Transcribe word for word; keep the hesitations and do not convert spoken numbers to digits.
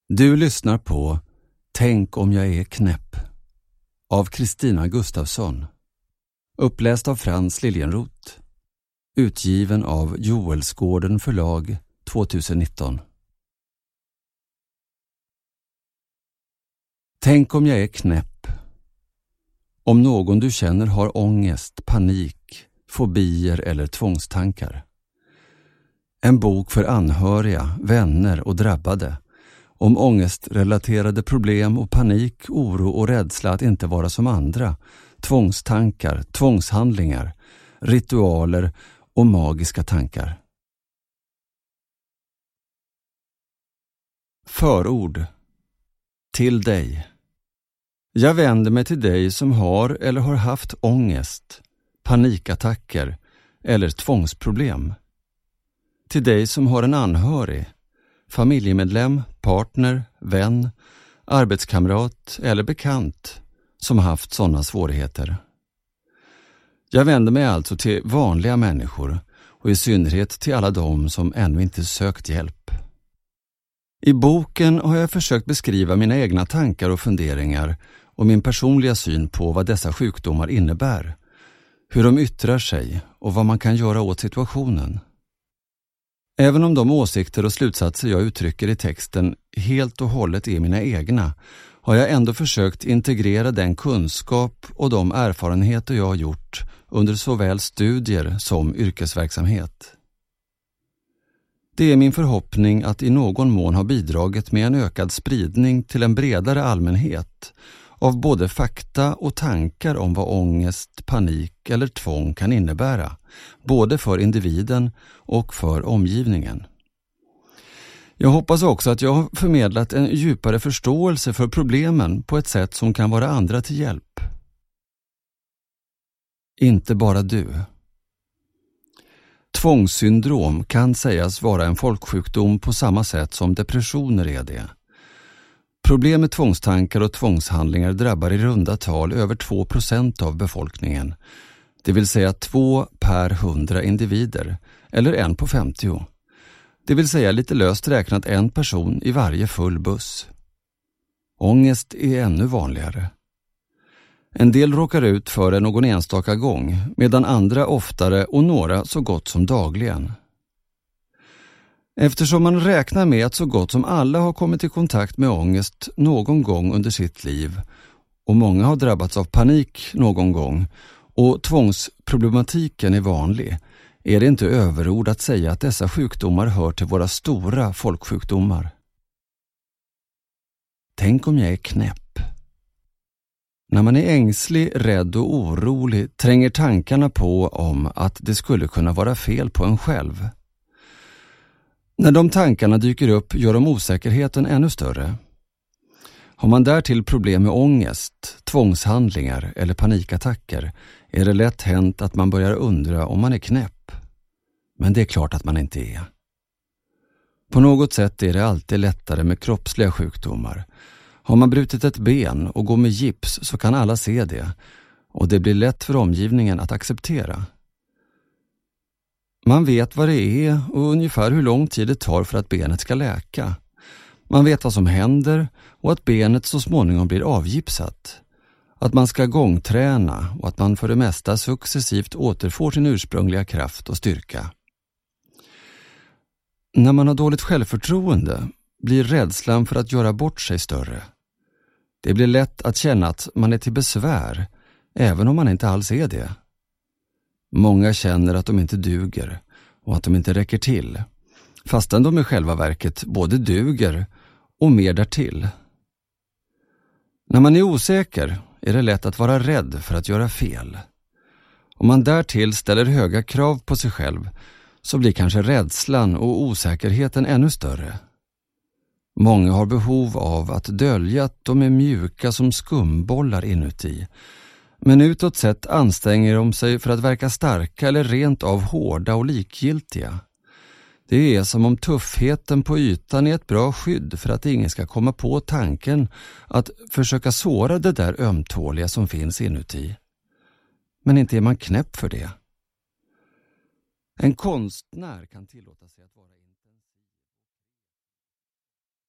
Du lyssnar på Tänk om jag är knäpp av Kristina Gustafsson. Uppläst av Frans Liljenroth. Utgiven av Joelsgården förlag tjugonitton. Tänk om jag är knäpp. Om någon du känner har ångest, panik, fobier eller tvångstankar. En bok för anhöriga, vänner och drabbade. Om ångestrelaterade problem och panik, oro och rädsla att inte vara som andra, tvångstankar, tvångshandlingar, ritualer och magiska tankar. Förord. Till dig. Jag vänder mig till dig som har eller har haft ångest, panikattacker eller tvångsproblem. Till dig som har en anhörig, familjemedlem, partner, vän, arbetskamrat eller bekant som haft sådana svårigheter. Jag vänder mig alltså till vanliga människor och i synnerhet till alla de som ännu inte sökt hjälp. I boken har jag försökt beskriva mina egna tankar och funderingar och min personliga syn på vad dessa sjukdomar innebär, hur de yttrar sig och vad man kan göra åt situationen. Även om de åsikter och slutsatser jag uttrycker i texten helt och hållet är mina egna, har jag ändå försökt integrera den kunskap och de erfarenheter jag har gjort under såväl studier som yrkesverksamhet. Det är min förhoppning att i någon mån ha bidragit med en ökad spridning till en bredare allmänhet av både fakta och tankar om vad ångest, panik eller tvång kan innebära, både för individen och för omgivningen. Jag hoppas också att jag har förmedlat en djupare förståelse för problemen på ett sätt som kan vara andra till hjälp. Inte bara du. Tvångssyndrom kan sägas vara en folksjukdom på samma sätt som depressioner är det. Problem med tvångstankar och tvångshandlingar drabbar i runda tal över två procent av befolkningen, det vill säga två per hundra individer, eller en på femtio. Det vill säga lite löst räknat en person i varje full buss. Ångest är ännu vanligare. En del råkar ut för det någon enstaka gång, medan andra oftare och några så gott som dagligen. Eftersom man räknar med att så gott som alla har kommit i kontakt med ångest någon gång under sitt liv och många har drabbats av panik någon gång och tvångsproblematiken är vanlig, är det inte överord att säga att dessa sjukdomar hör till våra stora folksjukdomar. Tänk om jag är knäpp. När man är ängslig, rädd och orolig tränger tankarna på om att det skulle kunna vara fel på en själv. När de tankarna dyker upp gör de osäkerheten ännu större. Har man därtill problem med ångest, tvångshandlingar eller panikattacker är det lätt hänt att man börjar undra om man är knäpp. Men det är klart att man inte är. På något sätt är det alltid lättare med kroppsliga sjukdomar. Har man brutit ett ben och går med gips så kan alla se det och det blir lätt för omgivningen att acceptera. Man vet vad det är och ungefär hur lång tid det tar för att benet ska läka. Man vet vad som händer och att benet så småningom blir avgipsat. Att man ska gångträna och att man för det mesta successivt återfår sin ursprungliga kraft och styrka. När man har dåligt självförtroende blir rädslan för att göra bort sig större. Det blir lätt att känna att man är till besvär, även om man inte alls är det. Många känner att de inte duger och att de inte räcker till, fastän de i själva verket både duger och mer därtill. När man är osäker är det lätt att vara rädd för att göra fel. Om man därtill ställer höga krav på sig själv så blir kanske rädslan och osäkerheten ännu större. Många har behov av att dölja att de är mjuka som skumbollar inuti. Men utåt sett anstränger de sig för att verka starka eller rent av hårda och likgiltiga. Det är som om tuffheten på ytan är ett bra skydd för att ingen ska komma på tanken att försöka såra det där ömtåliga som finns inuti. Men inte är man knäpp för det. En konstnär kan tillåta sig att vara